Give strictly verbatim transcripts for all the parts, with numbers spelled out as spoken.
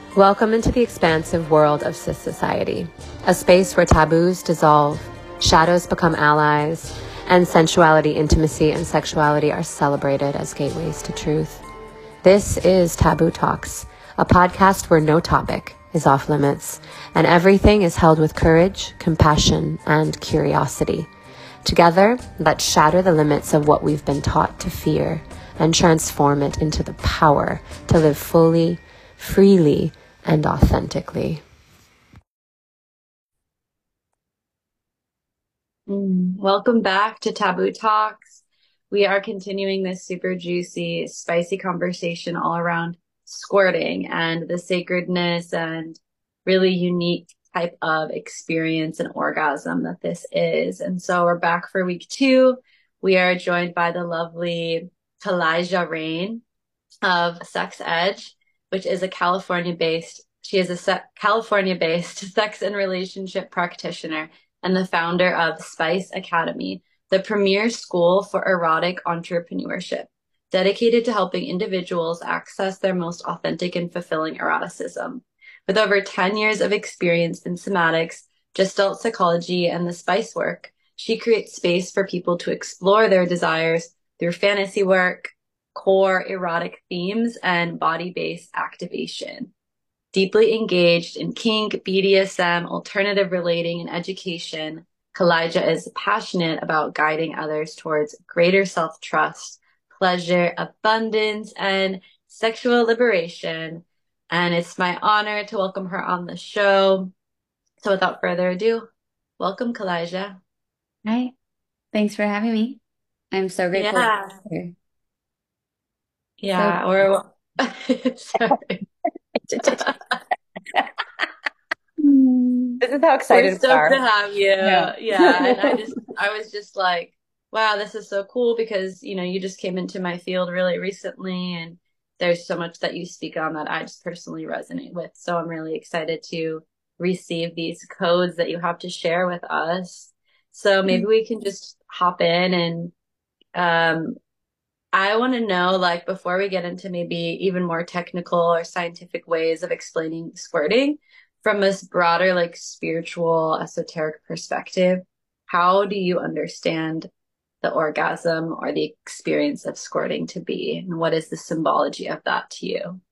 Welcome into the expansive world of cis society, a space where taboos dissolve, shadows become allies, and sensuality, intimacy, and sexuality are celebrated as gateways to truth. This is Taboo Talks, a podcast where no topic is off limits, and everything is held with courage, compassion, and curiosity. Together, let's shatter the limits of what we've been taught to fear and transform it into the power to live fully, freely, and authentically. Mm, welcome back to Taboo Talks. We are continuing this super juicy, spicy conversation all around squirting and the sacredness and really unique type of experience and orgasm that this is. And so we're back for week two. We are joined by the lovely Kalijah Rain of Sex Edge, which is a California-based, she is a se- California-based sex and relationship practitioner and the founder of Spice Academy, the premier school for erotic entrepreneurship, dedicated to helping individuals access their most authentic and fulfilling eroticism. With over ten years of experience in somatics, gestalt psychology, and the spice work, she creates space for people to explore their desires through fantasy work, core erotic themes, and body-based activation. Deeply engaged in kink, B D S M, alternative relating, and education, Kalijah is passionate about guiding others towards greater self-trust, pleasure, abundance, and sexual liberation. And it's my honor to welcome her on the show. So without further ado, welcome, Kalijah. Hi, thanks for having me. I'm so grateful to Yeah, be here. So yeah, we're sorry. this is how We're excited we stoked to are. have you. Yeah. Yeah. And I just, I was just like, wow, this is so cool because, you know, you just came into my field really recently and there's so much that you speak on that I just personally resonate with. So I'm really excited to receive these codes that you have to share with us. So maybe we can just hop in and, um, I want to know, like, before we get into maybe even more technical or scientific ways of explaining squirting, from this broader, like, spiritual, esoteric perspective, how do you understand the orgasm or the experience of squirting to be? And what is the symbology of that to you?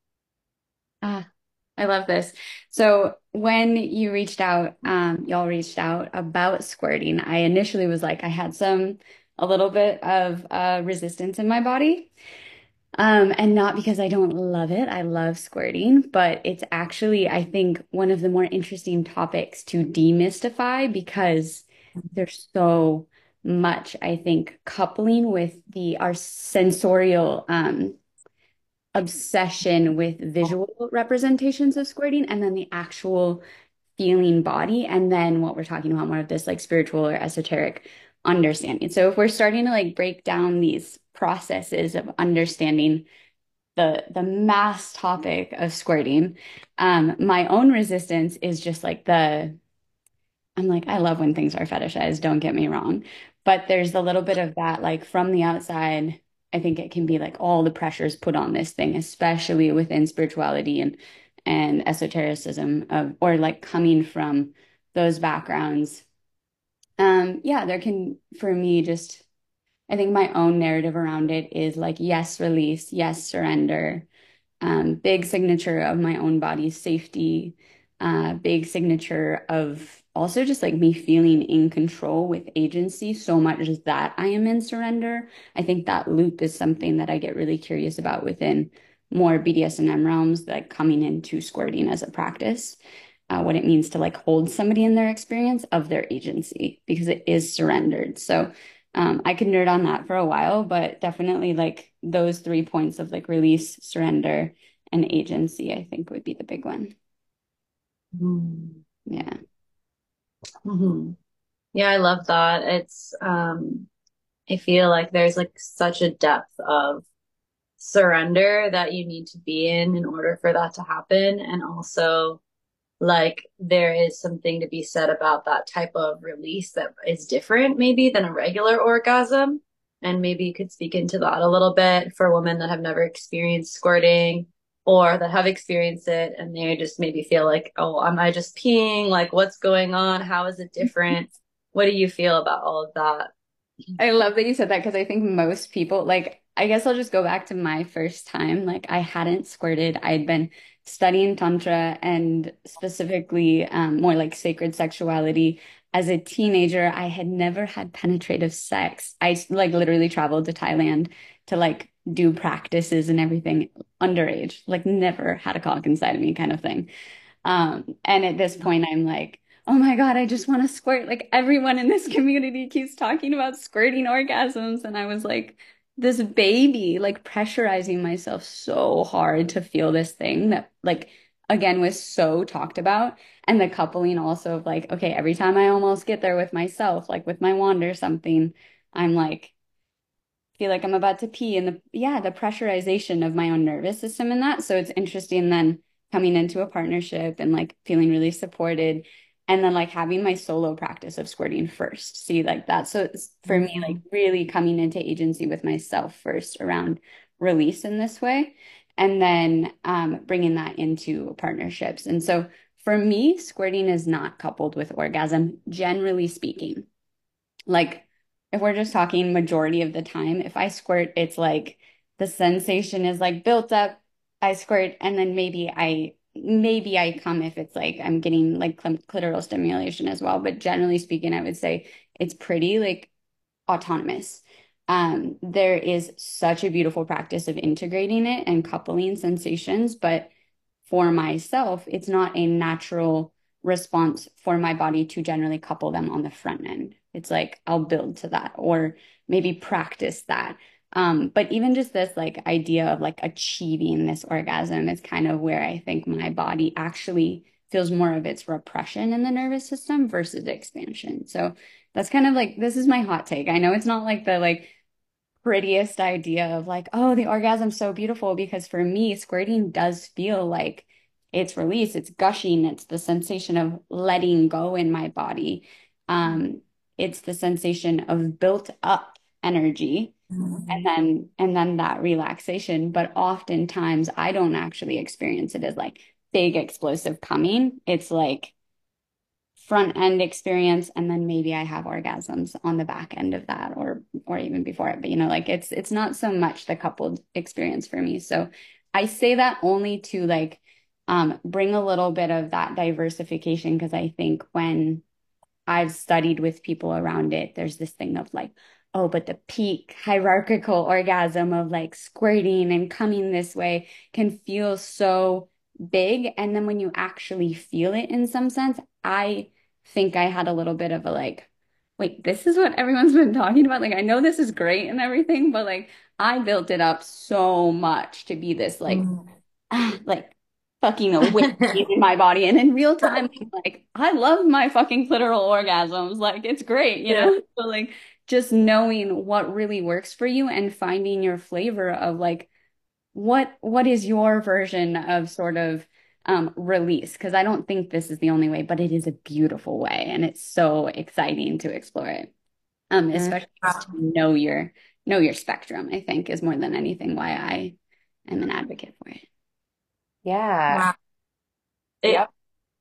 Ah, I love this. So when you reached out, um, y'all reached out about squirting, I initially was like, I had some, a little bit of uh, resistance in my body. Um, and not because I don't love it. I love squirting, but it's actually, I think, one of the more interesting topics to demystify because there's so much, I think, coupling with the our sensorial um obsession with visual representations of squirting and then the actual feeling body, and then what we're talking about more of this like spiritual or esoteric understanding. So if we're starting to like break down these processes of understanding the the mass topic of squirting, um, my own resistance is just like the I'm like, I love when things are fetishized, don't get me wrong. But there's a little bit of that, like from the outside, I think it can be like all the pressures put on this thing, especially within spirituality and and esotericism of or like coming from those backgrounds. Um, yeah, there can for me just I think my own narrative around it is like yes, release, yes, surrender, um, big signature of my own body's safety, uh, big signature of also just like me feeling in control with agency so much as that I am in surrender. I think that loop is something that I get really curious about within more B D S M realms, like coming into squirting as a practice. Uh, what it means to like hold somebody in their experience of their agency because it is surrendered. So um, I could nerd on that for a while, but definitely like those three points of like release, surrender, and agency, I think would be the big one. Mm. Yeah. hmm Yeah, I love that. It's, um, I feel like there's like such a depth of surrender that you need to be in in order for that to happen. And also, like, there is something to be said about that type of release that is different, maybe, than a regular orgasm. And maybe you could speak into that a little bit for women that have never experienced squirting or that have experienced it and they just maybe feel like, oh, am I just peeing? Like, what's going on? How is it different? What do you feel about all of that? I love that you said that because I think most people, like, I guess I'll just go back to my first time. Like, I hadn't squirted. I'd been studying Tantra and specifically um, more like sacred sexuality. As a teenager, I had never had penetrative sex. I like literally traveled to Thailand to like do practices and everything underage, like, never had a cock inside of me kind of thing. Um, and at this point, I'm like, oh my God, I just want to squirt. Like everyone in this community keeps talking about squirting orgasms. And I was like, this baby, like pressurizing myself so hard to feel this thing that, like, again, was so talked about. And the coupling also of like, okay, every time I almost get there with myself, like with my wand or something, I'm like, feel like I'm about to pee and the yeah, the pressurization of my own nervous system in that. So it's interesting then coming into a partnership and like feeling really supported and then like having my solo practice of squirting first. See, like that. So it's for me like Mhm. really coming into agency with myself first around release in this way and then um, bringing that into partnerships. And so for me, squirting is not coupled with orgasm, generally speaking. Like, if we're just talking majority of the time, if I squirt, it's like the sensation is like built up. I squirt, and then maybe I maybe I come if it's like I'm getting like cl clitoral stimulation as well. But generally speaking, I would say it's pretty like autonomous. Um, there is such a beautiful practice of integrating it and coupling sensations, but for myself, it's not a natural response for my body to generally couple them on the front end. It's like I'll build to that or maybe practice that. Um, but even just this like idea of like achieving this orgasm is kind of where I think my body actually feels more of its repression in the nervous system versus expansion. So that's kind of like this is my hot take. I know it's not like the like prettiest idea of like, oh, the orgasm's so beautiful because for me, squirting does feel like it's release, it's gushing, it's the sensation of letting go in my body. Um, it's the sensation of built up energy and Mhm. then and then that relaxation. But oftentimes I don't actually experience it as like big explosive coming. It's like front end experience and then maybe I have orgasms on the back end of that or or even before it but you know like it's it's not so much the coupled experience for me so I say that only to like um bring a little bit of that diversification because I think when I've studied with people around it there's this thing of like oh but the peak hierarchical orgasm of like squirting and coming this way can feel so big and then when you actually feel it in some sense I think I had a little bit of a like, wait, this is what everyone's been talking about. Like, I know this is great and everything, but like, I built it up so much to be this like, Mhm. ah, like fucking awakening in my body. And in real time, I'm like, I love my fucking clitoral orgasms. Like, it's great, you Yeah. know? So like, just knowing what really works for you and finding your flavor of like, what what is your version of sort of um, release? Because I don't think this is the only way, but it is a beautiful way, and it's so exciting to explore it. Um, Mm. especially just to know your know your spectrum, I think, is more than anything why I am an advocate for it. Yeah. Wow. It, Yep.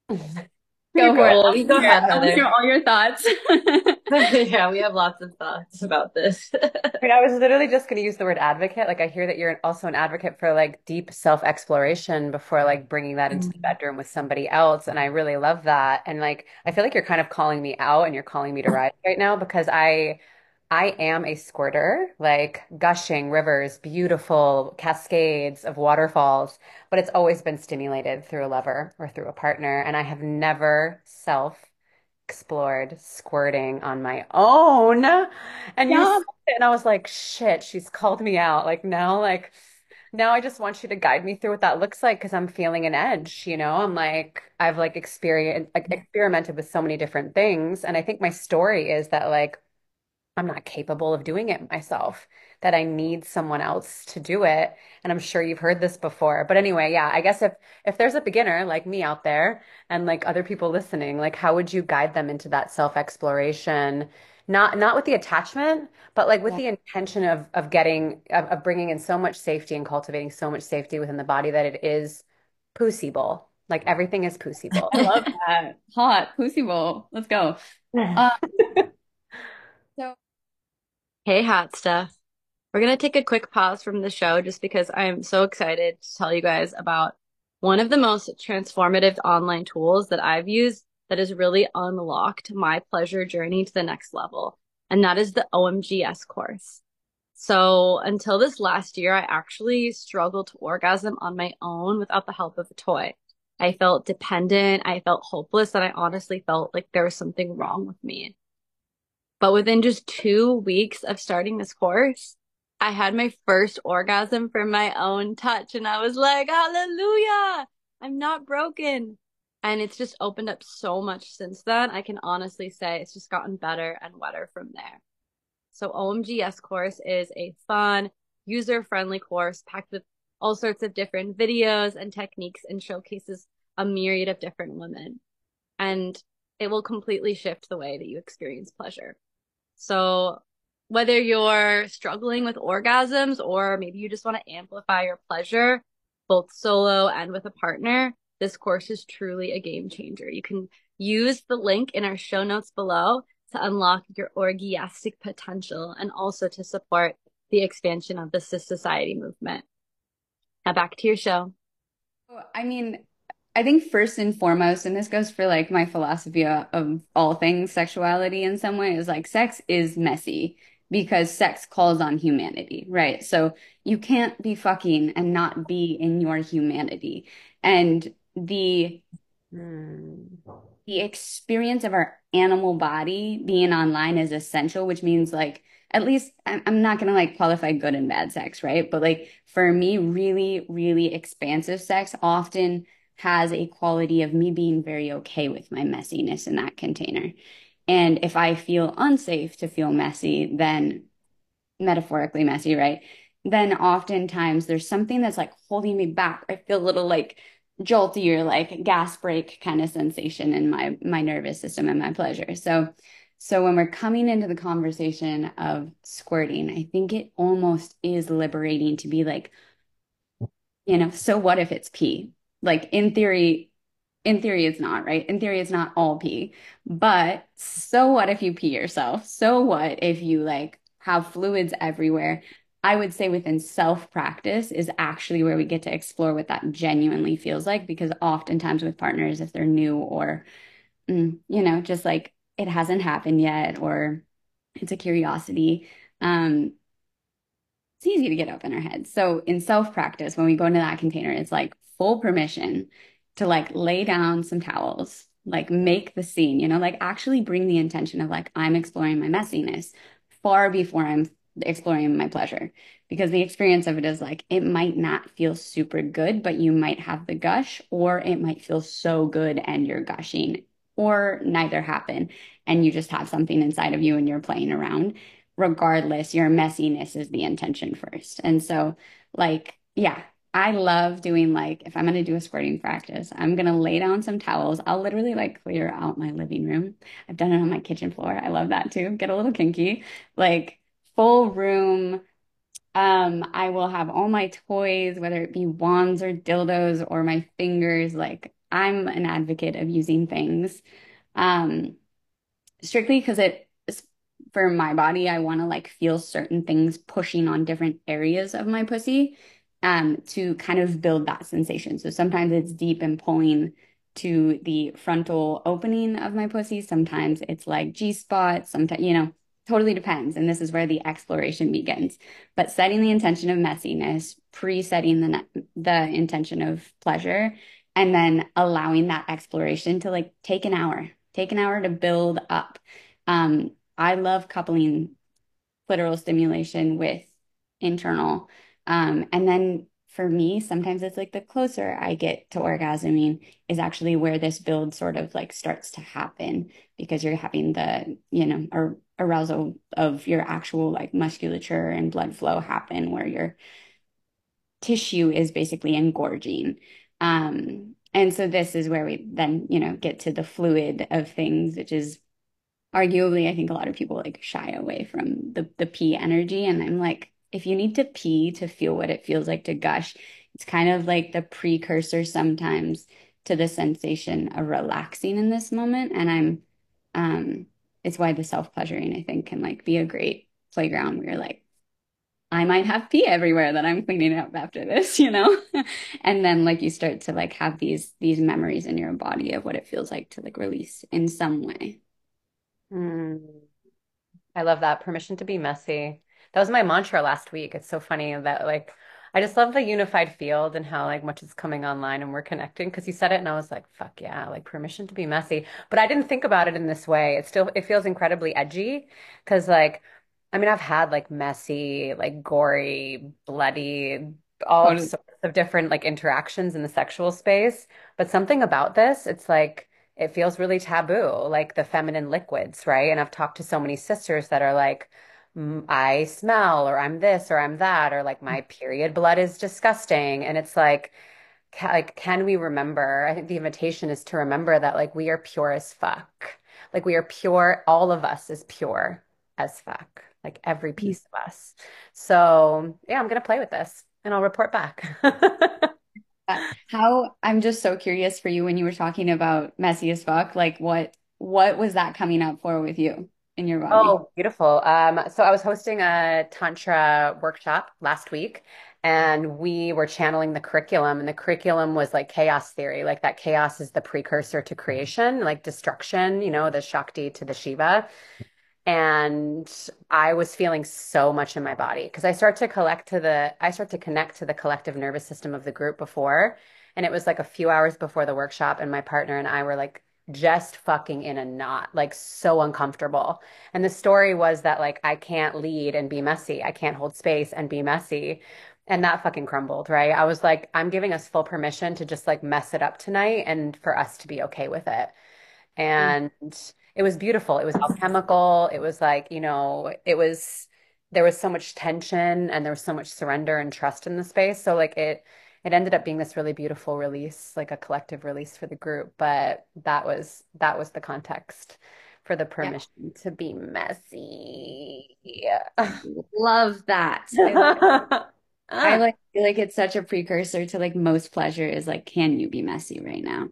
You Go for go. it. well, I you want to go hear, ahead, I want to hear Heather. all your thoughts. Yeah, we have lots of thoughts about this. I mean, I was literally just going to use the word advocate. Like, I hear that you're also an advocate for like deep self-exploration before like bringing that into the Mhm. bedroom with somebody else. And I really love that. And like, I feel like you're kind of calling me out and you're calling me to rise right now because I, I am a squirter, like gushing rivers, beautiful cascades of waterfalls, but it's always been stimulated through a lover or through a partner. And I have never self explored squirting on my own. And you Yeah. said it, and I was like, shit, she's called me out. Like now, like now I just want you to guide me through what that looks like because I'm feeling an edge, you know? I'm like, I've like experienced experimented with so many different things. And I think my story is that like I'm not capable of doing it myself, that I need someone else to do it. And I'm sure you've heard this before. But anyway, yeah, I guess if if there's a beginner like me out there and like other people listening, like how would you guide them into that self-exploration not not with the attachment, but like with Yeah. the intention of of getting of, of bringing in so much safety and cultivating so much safety within the body that it is poosible. Like everything is poosible. I love that. Hot, Pussy Bowl. Let's go. Um, so Hey, hot stuff. We're going to take a quick pause from the show just because I'm so excited to tell you guys about one of the most transformative online tools that I've used that has really unlocked my pleasure journey to the next level. And that is the O M G S course. So until this last year, I actually struggled to orgasm on my own without the help of a toy. I felt dependent. I felt hopeless, and I honestly felt like there was something wrong with me. But within just two weeks of starting this course, I had my first orgasm from my own touch. And I was like, hallelujah, I'm not broken. And it's just opened up so much since then. I can honestly say it's just gotten better and wetter from there. So O M G S course is a fun, user-friendly course packed with all sorts of different videos and techniques and showcases a myriad of different women. And it will completely shift the way that you experience pleasure. So whether you're struggling with orgasms or maybe you just want to amplify your pleasure, both solo and with a partner, this course is truly a game changer. You can use the link in our show notes below to unlock your orgiastic potential and also to support the expansion of the Cis Society movement. Now back to your show. I mean, I think first and foremost, and this goes for like my philosophy of, of all things sexuality in some way, is like sex is messy because sex calls on humanity, right? So you can't be fucking and not be in your humanity. And the Hmm. the experience of our animal body being online is essential, which means like at least I'm I'm not gonna like qualify good and bad sex, right? But like for me, really, really expansive sex often has a quality of me being very okay with my messiness in that container. And if I feel unsafe to feel messy, then metaphorically messy, right? Then oftentimes there's something that's like holding me back. I feel a little like jolty or like gas brake kind of sensation in my my nervous system and my pleasure. So so when we're coming into the conversation of squirting, I think it almost is liberating to be like, you know, so what if it's pee? Like in theory, in theory, it's not, right? In theory, it's not all pee. But so what if you pee yourself? So what if you like have fluids everywhere? I would say within self-practice is actually where we get to explore what that genuinely feels like, because oftentimes with partners, if they're new or, mm, you know, just like it hasn't happened yet or it's a curiosity, um, it's easy to get up in our heads. So in self-practice, when we go into that container, it's like full permission to like lay down some towels, like make the scene, you know, like actually bring the intention of like I'm exploring my messiness far before I'm exploring my pleasure. Because the experience of it is like it might not feel super good, but you might have the gush, or it might feel so good and you're gushing, or neither happen, and you just have something inside of you and you're playing around. Regardless, your messiness is the intention first. And so, like, yeah, I love doing like, if I'm going to do a squirting practice, I'm going to lay down some towels. I'll literally like clear out my living room. I've done it on my kitchen floor. I love that too. Get a little kinky, like full room. Um, I will have all my toys, whether it be wands or dildos or my fingers. Like, I'm an advocate of using things. Um, strictly because it for my body, I want to like feel certain things pushing on different areas of my pussy um to kind of build that sensation. So sometimes it's deep and pulling to the frontal opening of my pussy. Sometimes it's like G spot, sometimes, you know, totally depends. And this is where the exploration begins. But setting the intention of messiness, pre-setting the the intention of pleasure, and then allowing that exploration to like take an hour take an hour to build up. Um, I love coupling clitoral stimulation with internal. Um, and then for me, sometimes it's like the closer I get to orgasming is actually where this build sort of like starts to happen because you're having the, you know, ar arousal of your actual like musculature and blood flow happen where your tissue is basically engorging. Um, and so this is where we then, you know, get to the fluid of things, which is arguably, I think a lot of people like shy away from the the pee energy. And I'm like, if you need to pee to feel what it feels like to gush, it's kind of like the precursor sometimes to the sensation of relaxing in this moment. And I'm, um, it's why the self-pleasuring, I think, can like be a great playground where you're like, I might have pee everywhere that I'm cleaning up after this, you know? And then like you start to like have these these memories in your body of what it feels like to like release in some way. Mm, I love that. Permission to be messy. That was my mantra last week. It's so funny that like I just love the unified field and how like much is coming online and we're connecting because you said it and I was like, fuck yeah, like permission to be messy. But I didn't think about it in this way. It still it feels incredibly edgy because like I mean I've had like messy, like gory, bloody, all Totally. sorts of different like interactions in the sexual space. But something about this, it's like it feels really taboo, like the feminine liquids, right? And I've talked to so many sisters that are like, "Mm, I smell, or I'm this, or I'm that, or like my period blood is disgusting. And it's like, ca like, can we remember? I think the invitation is to remember that like we are pure as fuck. Like we are pure, all of us is pure as fuck, like every piece of us. So yeah, I'm gonna play with this and I'll report back. Uh, How I'm just so curious for you when you were talking about messy as fuck, like what what was that coming up for with you in your body? Oh, beautiful. Um, so I was hosting a Tantra workshop last week, and we were channeling the curriculum, and the curriculum was like chaos theory, like that chaos is the precursor to creation, like destruction, you know, the Shakti to the Shiva. And I was feeling so much in my body because I start to collect to the I start to connect to the collective nervous system of the group before. And it was like a few hours before the workshop, and my partner and I were like just fucking in a knot, like so uncomfortable. And the story was that like I can't lead and be messy. I can't hold space and be messy. And that fucking crumbled, right? I was like, I'm giving us full permission to just like mess it up tonight and for us to be okay with it. Mm. And it was beautiful. It was alchemical. It was like, you know, it was there was so much tension and there was so much surrender and trust in the space. So like it it ended up being this really beautiful release, like a collective release for the group. But that was that was the context for the Yeah, permission to be messy. Yeah. love that. I love I like feel like it's such a precursor to like most pleasure is like, can you be messy right now?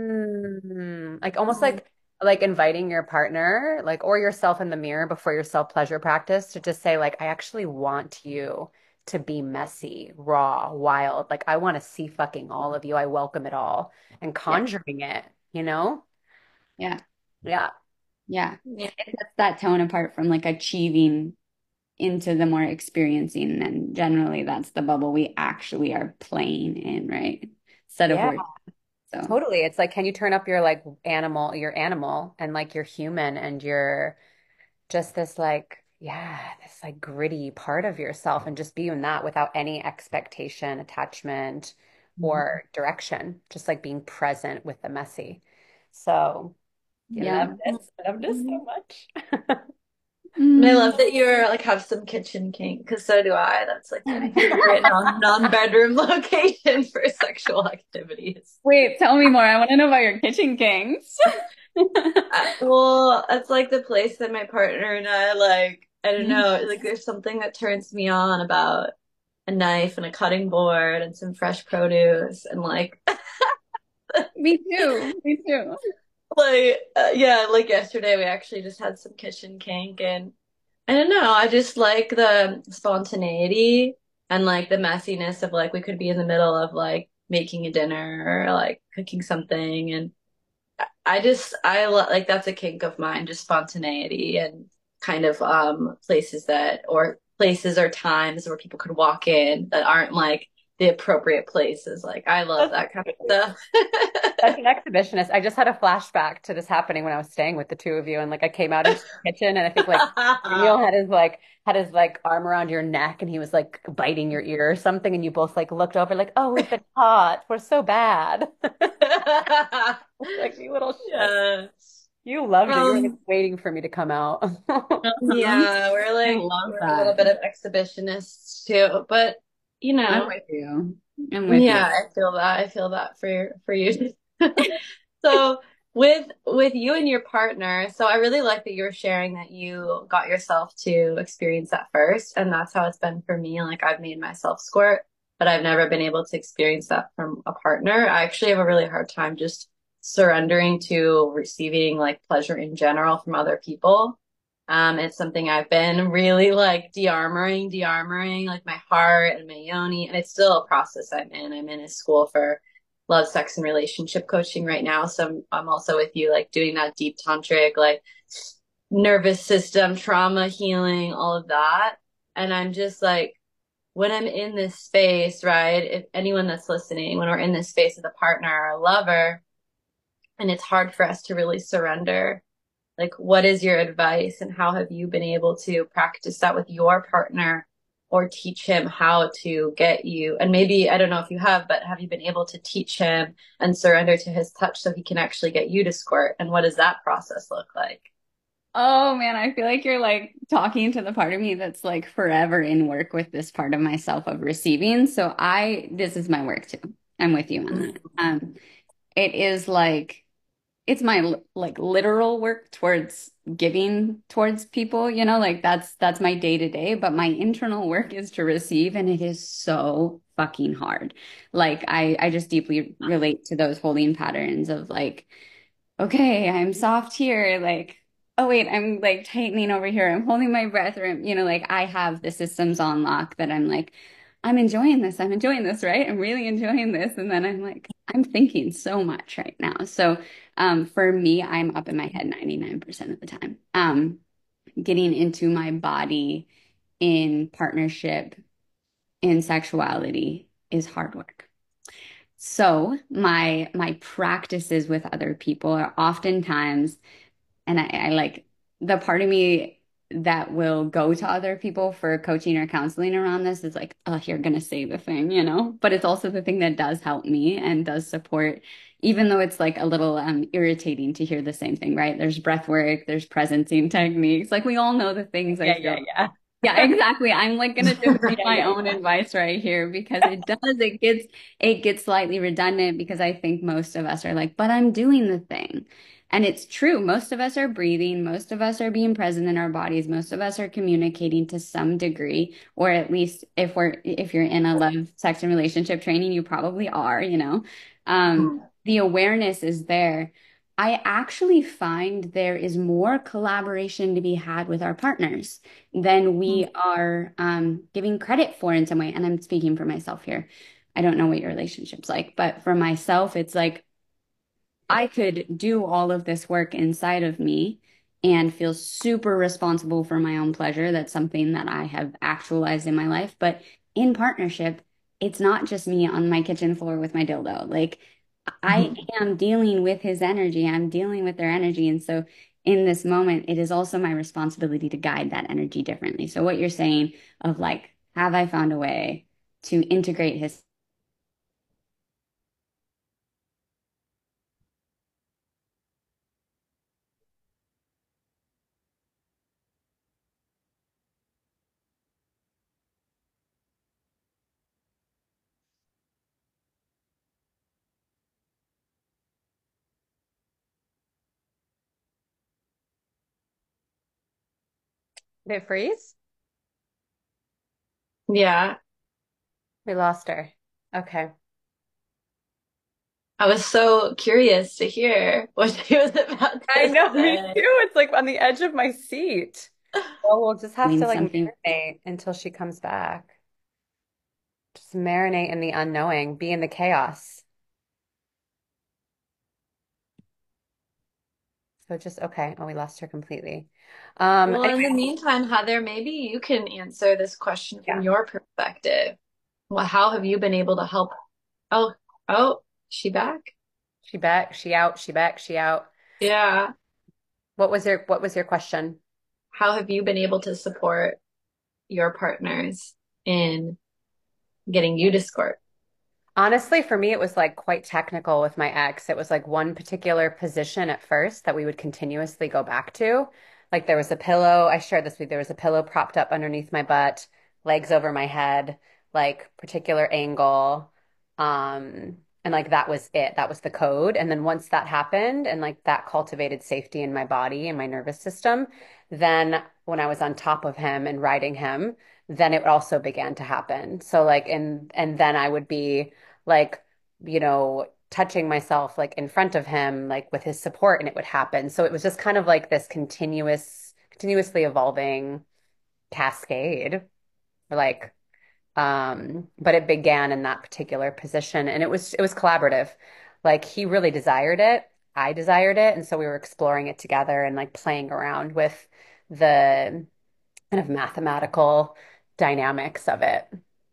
Hmm. Like almost like like inviting your partner, like or yourself in the mirror before your self-pleasure practice to just say like I actually want you to be messy, raw, wild. Like I want to see fucking all of you. I welcome it all and Yeah, conjuring it, you know? yeah, Yeah. yeah. Yeah. It sets that tone apart from like achieving into the more experiencing, and generally that's the bubble we actually are playing in, right? Instead of Yeah, work. So totally. It's like can you turn up your like animal, your animal and like your human and your just this like yeah this like gritty part of yourself and just be in that without any expectation attachment or direction just like being present with the messy so you love yeah. this I love this Mhm. so much. And I Mm. love that you're like have some kitchen kink, because so do I. That's like my favorite non non-bedroom location for sexual activities. Wait, tell me more. I want to know about your kitchen kings. Uh, well, it's like the place that my partner and I like, I don't Mhm. know, like there's something that turns me on about a knife and a cutting board and some fresh produce and like Me too. Me too. like uh, yeah, like yesterday we actually just had some kitchen kink, and I don't know, I just like the spontaneity and like the messiness of like we could be in the middle of like making a dinner or like cooking something, and I just I lo- like that's a kink of mine, just spontaneity and kind of um places that or places or times where people could walk in that aren't like the appropriate places. Like I love That's that kind great. of Such stuff. an exhibitionist. I just had a flashback to this happening when I was staying with the two of you, and like I came out into the kitchen, and I think like Daniel had his like had his like arm around your neck, and he was like biting your ear or something, and you both like looked over like, oh, we've been caught. We're so bad. Like you little shit. Yeah. You loved it. You were like Um, waiting for me to come out. Uh-huh. yeah, we're I like love we're a little that. bit of exhibitionists too, but you I'm know, with you. I'm with you. yeah, I feel that. I feel that for for you. So with with you and your partner, so I really like that you were sharing that you got yourself to experience that first, and that's how it's been for me. Like I've made myself squirt, but I've never been able to experience that from a partner. I actually have a really hard time just surrendering to receiving like pleasure in general from other people. Um, it's something I've been really like de-armoring, de-armoring like my heart and my yoni, and it's still a process I'm in. I'm in a school for love, sex, and relationship coaching right now. So I'm, I'm also with you, like doing that deep tantric, like nervous system, trauma healing, all of that. And I'm just like, when I'm in this space, right? If anyone that's listening, when we're in this space with a partner or a lover, and it's hard for us to really surrender, like, what is your advice and how have you been able to practice that with your partner or teach him how to get you? And maybe, I don't know if you have, but have you been able to teach him and surrender to his touch so he can actually get you to squirt? And what does that process look like? Oh man, I feel like you're like talking to the part of me that's like forever in work with this part of myself of receiving. So I, this is my work too. I'm with you on that. Um, it is like it's my l- like literal work towards giving towards people, you know, like that's that's my day to day, but my internal work is to receive and it is so fucking hard. Like I I just deeply relate to those holding patterns of like okay, I'm soft here. Like, oh wait, I'm like tightening over here. I'm holding my breath, or you know, like I have the systems on lock that I'm like, I'm enjoying this. I'm enjoying this, right? I'm really enjoying this. And then I'm like, I'm thinking so much right now. So, um, for me, I'm up in my head ninety-nine percent of the time. Um, getting into my body in partnership, in sexuality is hard work. So my my practices with other people are oftentimes and I, I like the part of me that will go to other people for coaching or counseling around this is like, oh, you're gonna say the thing, you know? But it's also the thing that does help me and does support, even though it's like a little um irritating to hear the same thing, right? There's breath work, there's presencing techniques. Like we all know the things I Yeah, yeah, feel. yeah. Yeah, exactly. I'm like gonna just give Yeah, my yeah, own yeah. advice right here because it does, it gets it gets slightly redundant because I think most of us are like, but I'm doing the thing. And it's true. Most of us are breathing, most of us are being present in our bodies, most of us are communicating to some degree, or at least if we're if you're in a love, sex, and relationship training, you probably are, you know. Um, Mhm. the awareness is there. I actually find there is more collaboration to be had with our partners than we are um, giving credit for in some way. And I'm speaking for myself here. I don't know what your relationship's like, but for myself, it's like I could do all of this work inside of me and feel super responsible for my own pleasure. That's something that I have actualized in my life. But in partnership, it's not just me on my kitchen floor with my dildo. Like I Mhm. am dealing with his energy, I'm dealing with their energy. And so in this moment, it is also my responsibility to guide that energy differently. So what you're saying of like, have I found a way to integrate his Did it freeze? Yeah. We lost her. Okay. I was so curious to hear what she was about I to know, me too. say. It's like on the edge of my seat. Well, we'll just have doing to like something? marinate until she comes back. Just marinate in the unknowing, be in the chaos. So just okay. Oh, we lost her completely. Um, Well, in the anyway, meantime, Heather, maybe you can answer this question from yeah. your perspective. Well, how have you been able to help? Oh, oh, she back? She back, she out, she back, she out. Yeah. What was your what was your question? How have you been able to support your partners in getting you to squirt? Honestly, for me, it was like quite technical with my ex. It was like one particular position at first that we would continuously go back to. Like there was a pillow, I shared this week, there was a pillow propped up underneath my butt, legs over my head, like particular angle. Um, And like that was it. That was the code. And then once that happened and like that cultivated safety in my body and my nervous system, then when I was on top of him and riding him, then it also began to happen. So like and and then I would be like, you know, touching myself like in front of him, like with his support, and it would happen. So it was just kind of like this continuous, continuously evolving cascade. Like um, but it began in that particular position and it was it was collaborative. Like he really desired it. I desired it. And so we were exploring it together and like playing around with the kind of mathematical dynamics of it.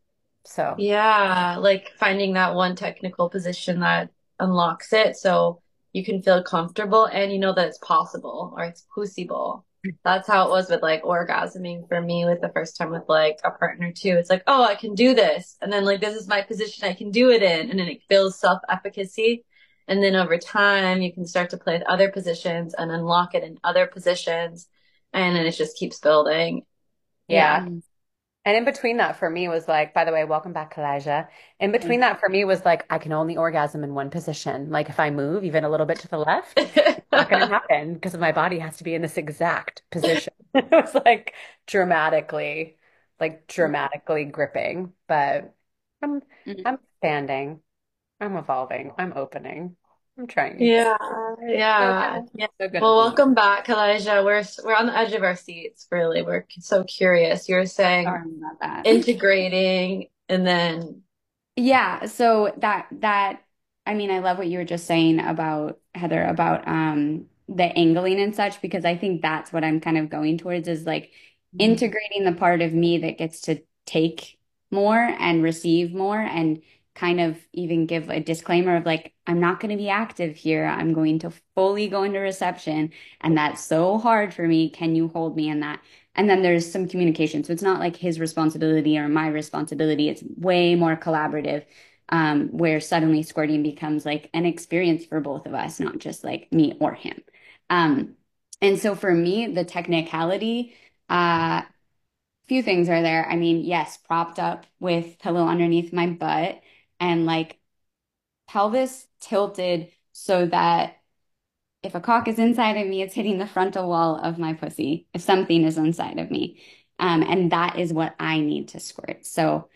So Yeah, like finding that one technical position that unlocks it so you can feel comfortable and you know that it's possible or it's possible. That's how it was with like orgasming for me with the first time with like a partner too. It's like, oh, I can do this. And then like this is my position I can do it in. And then it feels self-efficacy. And then over time you can start to play with other positions and unlock it in other positions. And then it just keeps building. yeah. Yeah. And in between that for me was like, by the way, welcome back, Elijah. In between that for me was like, I can only orgasm in one position. Like if I move even a little bit to the left, it's not going to happen because my body has to be in this exact position. It was like dramatically, like dramatically gripping. But I'm Mhm. I'm expanding. I'm evolving. I'm opening. I'm trying. Yeah, So yeah, good. yeah. So good at Well, the moment. welcome back, Elijah. We're we're on the edge of our seats, really. We're so curious. You're saying Sorry about that. integrating and then Yeah, so that that I mean, I love what you were just saying about Heather about um the angling and such because I think that's what I'm kind of going towards is like integrating the part of me that gets to take more and receive more and kind of even give a disclaimer of like I'm not going to be active here. I'm going to fully go into reception and that's so hard for me. Can you hold me in that? And then there's some communication. So it's not like his responsibility or my responsibility. It's way more collaborative, um, where suddenly squirting becomes like an experience for both of us, not just like me or him. Um, and so for me, the technicality, uh, few things are there. I mean, yes, propped up with pillow underneath my butt and like pelvis tilted so that if a cock is inside of me, it's hitting the frontal wall of my pussy if something is inside of me. Um, and that is what I need to squirt. So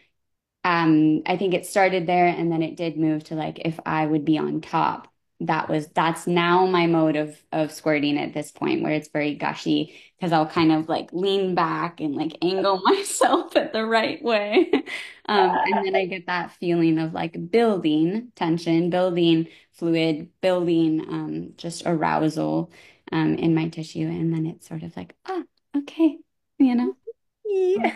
um, I think it started there and then it did move to like if I would be on top. That was that's now my mode of of squirting at this point where it's very gushy because I'll kind of like lean back and like angle myself at the right way. Um, and then I get that feeling of like building tension, building fluid, building um, just arousal um, in my tissue. And then it's sort of like, ah, okay, you know. Yeah.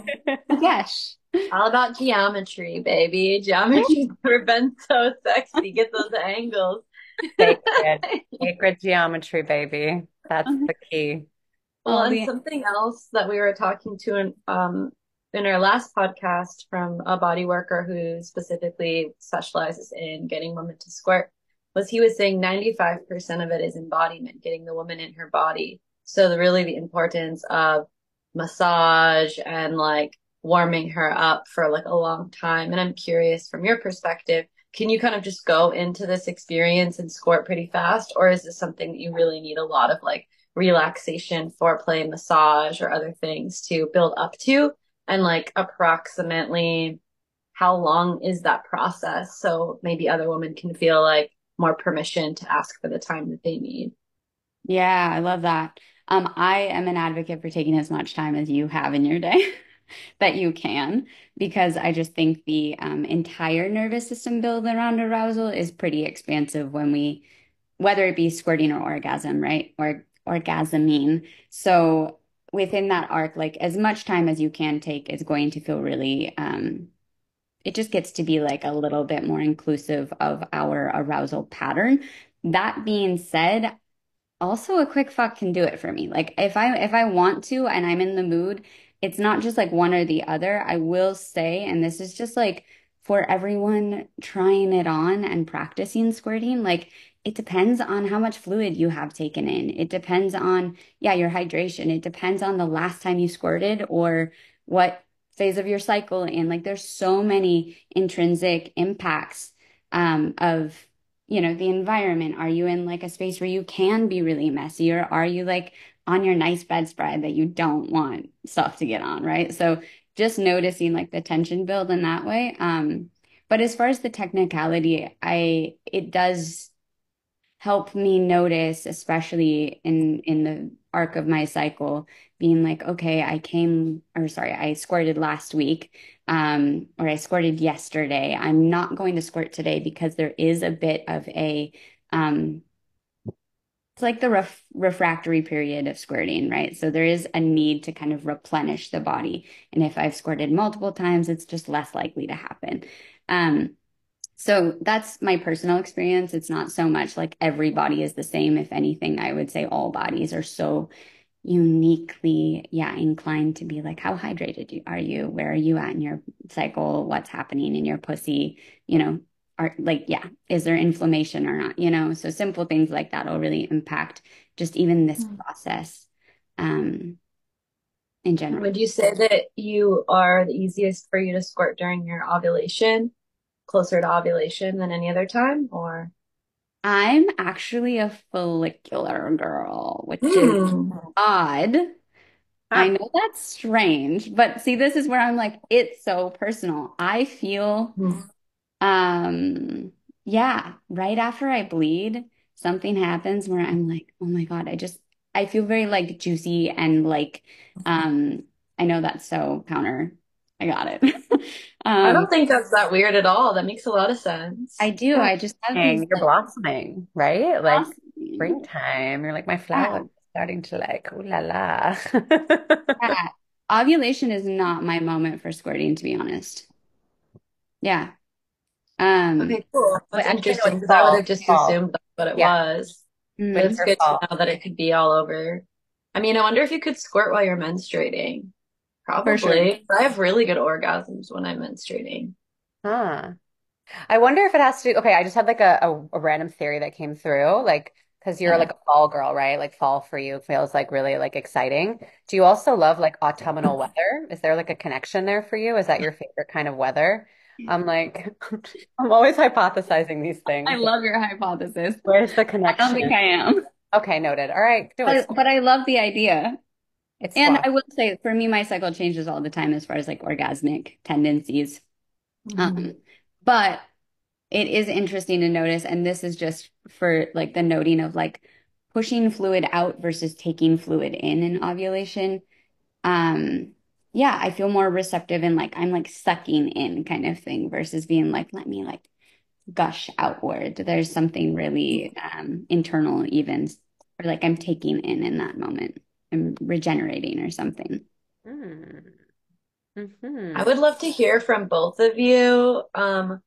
Gosh. all about geometry, baby. Geometry's never been so sexy. Get those angles. Sacred, sacred geometry, baby. That's the key. Well, All and the something else that we were talking to in um in our last podcast from a body worker who specifically specializes in getting women to squirt was he was saying ninety-five percent of it is embodiment, getting the woman in her body. So the really the importance of massage and like warming her up for like a long time. And I'm curious from your perspective, can you kind of just go into this experience and squirt pretty fast, or is this something that you really need a lot of like relaxation, foreplay, massage, or other things to build up to? And like approximately how long is that process? So maybe other women can feel like more permission to ask for the time that they need. Yeah, I love that. Um, I am an advocate for taking as much time as you have in your day that you can, because I just think the um, entire nervous system build around arousal is pretty expansive when we, whether it be squirting or orgasm, right? Or orgasming. So within that arc, like as much time as you can take is going to feel really, um, it just gets to be like a little bit more inclusive of our arousal pattern. That being said, also, a quick fuck can do it for me. Like if I if I want to and I'm in the mood, it's not just like one or the other. I will say, and this is just like for everyone trying it on and practicing squirting, like it depends on how much fluid you have taken in. It depends on, yeah, your hydration. It depends on the last time you squirted or what phase of your cycle in. Like there's so many intrinsic impacts um, of, you know, the environment. Are you in like a space where you can be really messy, or are you like on your nice bedspread that you don't want stuff to get on, right? So just noticing like the tension build in that way. Um, but as far as the technicality, I it does help me notice, especially in in the arc of my cycle, being like, okay, I came, or sorry, I squirted last week, um, or I squirted yesterday. I'm not going to squirt today because there is a bit of a, um, it's like the ref refractory period of squirting, right? So there is a need to kind of replenish the body. And if I've squirted multiple times, it's just less likely to happen. Um, so that's my personal experience. It's not so much like every body is the same. If anything, I would say all bodies are so uniquely, yeah, inclined to be like, how hydrated you, are you? Where are you at in your cycle? What's happening in your pussy? You know, are like, yeah, is there inflammation or not? You know, so simple things like that will really impact just even this process, um, in And general. would you say that you are the easiest for you to squirt during your ovulation, closer to ovulation than any other time, or? I'm actually a follicular girl, which is Hmm. odd. I Ah. know that's strange, but see, this is where I'm like, it's so personal. I feel, Hmm. um, yeah, right after I bleed, something happens where I'm like, oh my God, I just, I feel very like juicy and like, um, I know that's so counter. I got it. I Um, don't think that's that weird at all. That makes a lot of sense. I do. I just have these And you're like blossoming, right? Like awesome, springtime. You're like my flower yeah, starting to like, ooh la la. yeah. Ovulation is not my moment for squirting, to be honest. Yeah. Um, Okay, cool. Wait, That's actually, no, interesting it's because I would have fall. just Fall. assumed that's what it Yeah, was. But it's winter, mm, good to fall. know that it could be all over. I mean, I wonder if you could squirt while you're menstruating. for sure. Probably. I have really good orgasms when I'm menstruating. Huh. I wonder if it has to do, okay, I just had like a, a, a random theory that came through, like, because you're Yeah. like a fall girl, right? Like fall for you feels like really like exciting. Do you also love like autumnal weather? Is there like a connection there for you? Is that your favorite kind of weather? I'm like, I'm always hypothesizing these I things. love your hypothesis. Where's the I don't connection? think I am, Okay, noted. All right, do it. but but I love the idea. It's And squash. I will say, for me, my cycle changes all the time as far as like orgasmic tendencies. Mhm. Um, but it is interesting to notice, and this is just for like the noting of like pushing fluid out versus taking fluid in in ovulation. Um, yeah, I feel more receptive and like I'm like sucking in kind of thing versus being like, let me like gush outward. There's something really um internal even, or like I'm taking in in that moment. I'm regenerating or something. Mm. I Hmm. would love to hear from both of you. Um,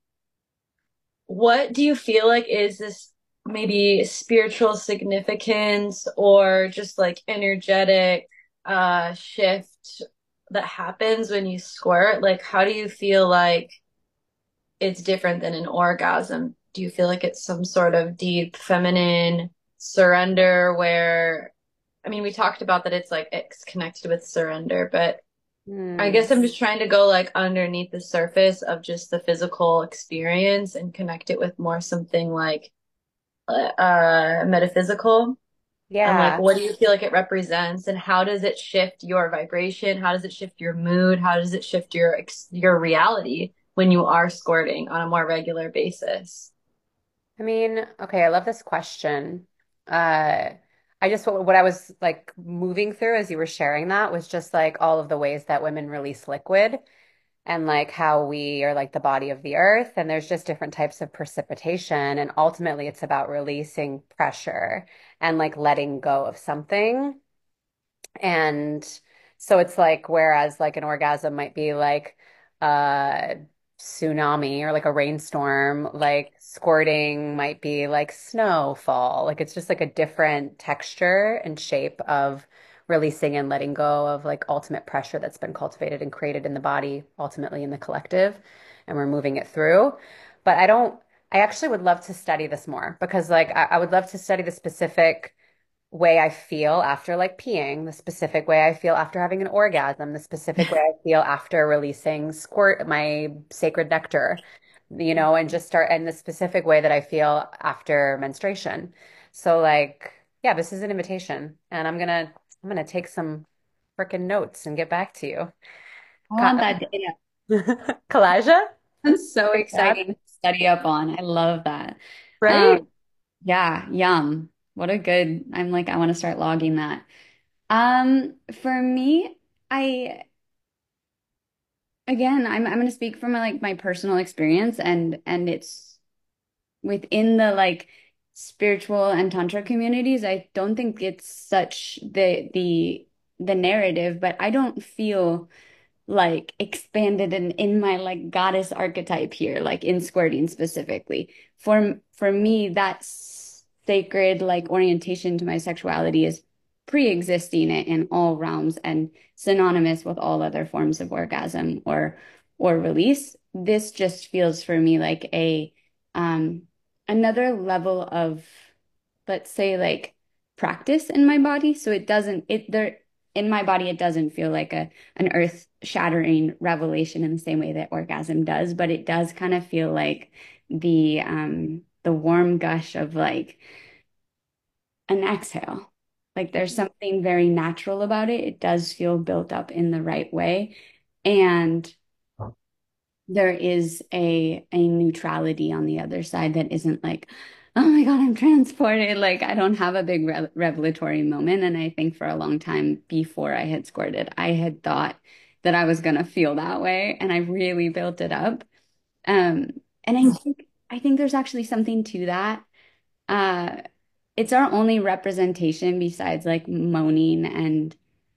what do you feel like is this maybe spiritual significance or just like energetic uh shift that happens when you squirt? Like, how do you feel like it's different than an orgasm? Do you feel like it's some sort of deep feminine surrender where, I mean, we talked about that it's like it's connected with surrender, but I Hmm. guess I'm just trying to go like underneath the surface of just the physical experience and connect it with more something like uh, uh metaphysical. And like, Yeah. what do you feel like it represents, and how does it shift your vibration? How does it shift your mood? How does it shift your ex your reality when you are squirting on a more regular basis? I mean, okay, I love this question. Uh, I just what, what I was like moving through as you were sharing that was just like all of the ways that women release liquid and like how we are like the body of the earth and there's just different types of precipitation and ultimately it's about releasing pressure and like letting go of something. And so it's like, whereas like an orgasm might be like a tsunami or like a rainstorm, like squirting might be like snowfall. Like it's just like a different texture and shape of releasing and letting go of like ultimate pressure that's been cultivated and created in the body, ultimately in the collective, and we're moving it through. But I don't, I actually would love to study this more because like I, I would love to study the specific way I feel after like peeing, the specific way I feel after having an orgasm, the specific way I feel after releasing squirt my sacred nectar. you know, and just start in the specific way that I feel after menstruation. So like, yeah, this is an invitation, and I'm gonna I'm gonna take some freaking notes and get back to you. I Ka- want that data. Kalasha? That's so Like that? exciting to study up on. I love that. Right? Um, yeah, yum. What a good, I'm like, I want to start logging that. Um, for me, I again, I'm I'm gonna speak from like my personal experience and and it's within the like spiritual and tantra communities. I don't think it's such the the the narrative, but I don't feel like expanded in in my like goddess archetype here, like in squirting specifically. For for me, that sacred like orientation to my sexuality is pre-existing in, in all realms and synonymous with all other forms of orgasm or or release. This just feels for me like a um another level of, let's say, like practice in my body. So it doesn't it there in my body it doesn't feel like a an earth-shattering revelation in the same way that orgasm does, but it does kind of feel like the um the warm gush of like an exhale. Like there's something very natural about it. It does feel built up in the right way. And there is a a neutrality on the other side that isn't like, oh my God, I'm transported. Like I don't have a big re revelatory moment. And I think for a long time before I had squirted, I had thought that I was gonna feel that way, and I really built it up. Um, and I think I think there's actually something to that. Uh, it's our only representation besides like moaning and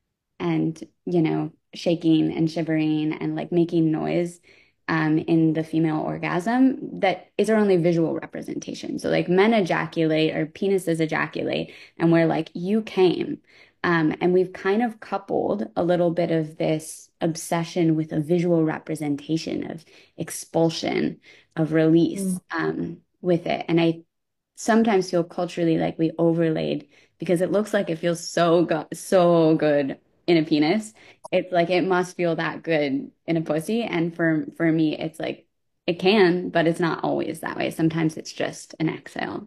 and you know shaking and shivering and like making noise um in the female orgasm that is our only visual representation. So like men ejaculate or penises ejaculate and we're like, you came. Um, and we've kind of coupled a little bit of this obsession with a visual representation of expulsion, of release, Mm. um, with it. And I sometimes feel culturally like we overlaid because it looks like it feels so good, so good in a penis. It's like it must feel that good in a pussy. And for for me, it's like it can, but it's not always that way. Sometimes it's just an exhale.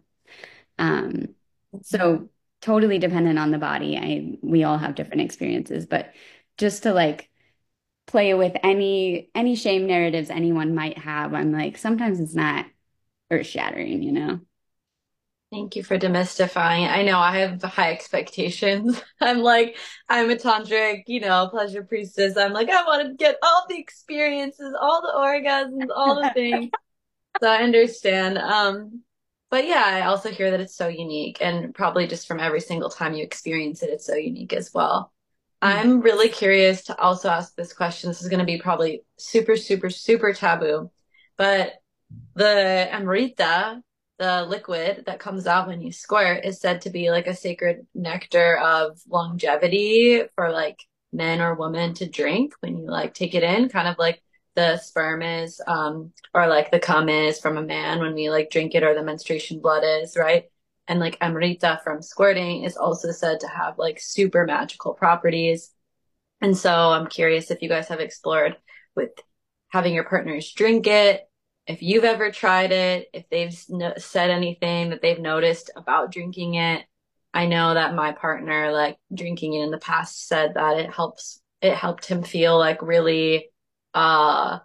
Um, so totally dependent on the body. I we all have different experiences, but just to like play with any any shame narratives anyone might have, I'm like, sometimes it's not earth-shattering, you know? Thank you for demystifying. I know I have high expectations. I'm like, I'm a tantric, you know, pleasure priestess. I'm like, I want to get all the experiences, all the orgasms, all the things. So I understand. Um, but yeah, I also hear that it's so unique, and probably just from every single time you experience it, it's so unique as well. I'm really curious to also ask this question. This is going to be probably super, super, super taboo, but the Amrita, the liquid that comes out when you squirt, is said to be like a sacred nectar of longevity for like men or women to drink when you like take it in, kind of like the sperm is, um, or like the cum is from a man when we like drink it, or the menstruation blood is, right? And like Amrita from squirting is also said to have like super magical properties. And so I'm curious if you guys have explored with having your partners drink it, if you've ever tried it, if they've no said anything that they've noticed about drinking it. I know that my partner, like drinking it in the past, said that it helps, it helped him feel like really uh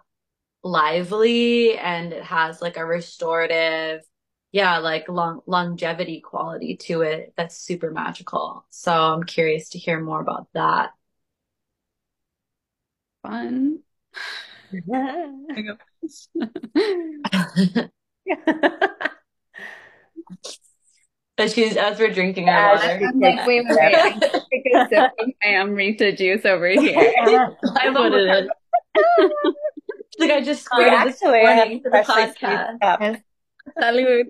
lively, and it has like a restorative, yeah, like long longevity quality to it that's super magical. So I'm curious to hear more about that. Fun. As she's as we're drinking our As water. she I'm takes like, wait, wait, wait. I steps. need to take a sip of my Amrita juice over here. That's what it is. She's like, I just Like, squirted this actually, I have morning for the freshly squeezed podcast. up. Yes. Salud.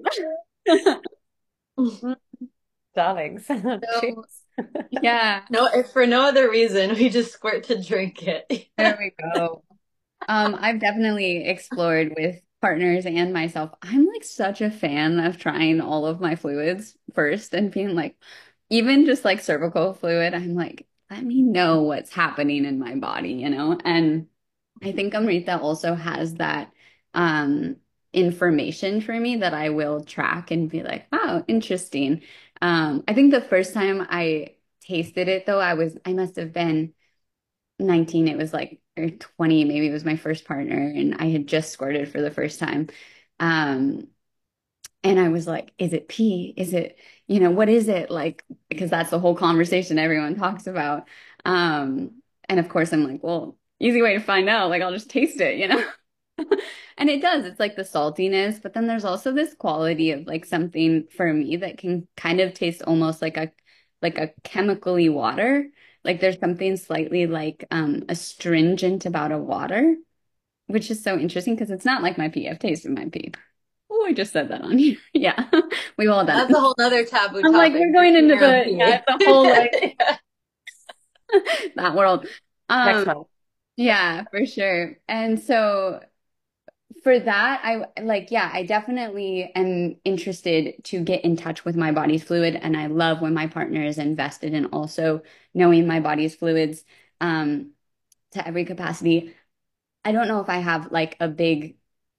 Mm, darlings. So, Cheers. yeah, No, if for no other reason, we just squirt to drink it. there we go. Um, I've definitely explored with partners and myself. I'm like such a fan of trying all of my fluids first and being like, even just like cervical fluid, I'm like, let me know what's happening in my body, you know? And I think Amrita also has that. Um, information for me that I will track and be like, wow, interesting. Um, I think the first time I tasted it though, I was I must have been nineteen. It was like or twenty, maybe it was my first partner, and I had just squirted for the first time. Um, and I was like, is it pee? Is it, you know, what is it? Like, because that's the whole conversation everyone talks about. Um, and of course, I'm like, well, easy way to find out. Like, I'll just taste it, you know? And it does. It's like the saltiness, but then there's also this quality of like something for me that can kind of taste almost like a like a chemically water. Like there's something slightly like um astringent about a water, which is so interesting because it's not like my pee. I've tasted my pee. Oh, I just said that on here. Yeah, we've all done That's it. a whole other taboo I'm like, topic, we're going drinking into your own the, yeah, pee. it's a whole like Yeah. that world. Next Um, month. yeah, for sure. And so for that, I like, yeah, I definitely am interested to get in touch with my body's fluid. And I love when my partner is invested in also knowing my body's fluids um, to every capacity. I don't know if I have like a big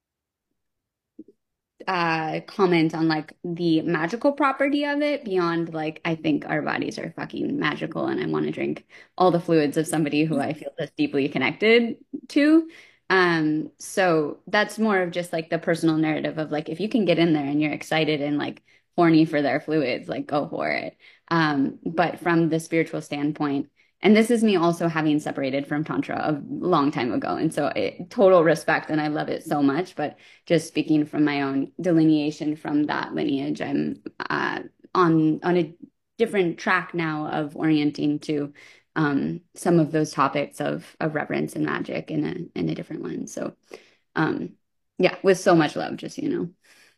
uh comment on like the magical property of it beyond like I think our bodies are fucking magical and I want to drink all the fluids of somebody who I feel this deeply connected to. Um, so that's more of just like the personal narrative of like if you can get in there and you're excited and like horny for their fluids, like go for it. Um, but from the spiritual standpoint, and this is me also having separated from Tantra a long time ago. And so it, total respect and I love it so much. But just speaking from my own delineation from that lineage, I'm uh, on on a different track now of orienting to um, some of those topics of of reverence and magic in a in a different lens. So, um, yeah, with so much love, just you know.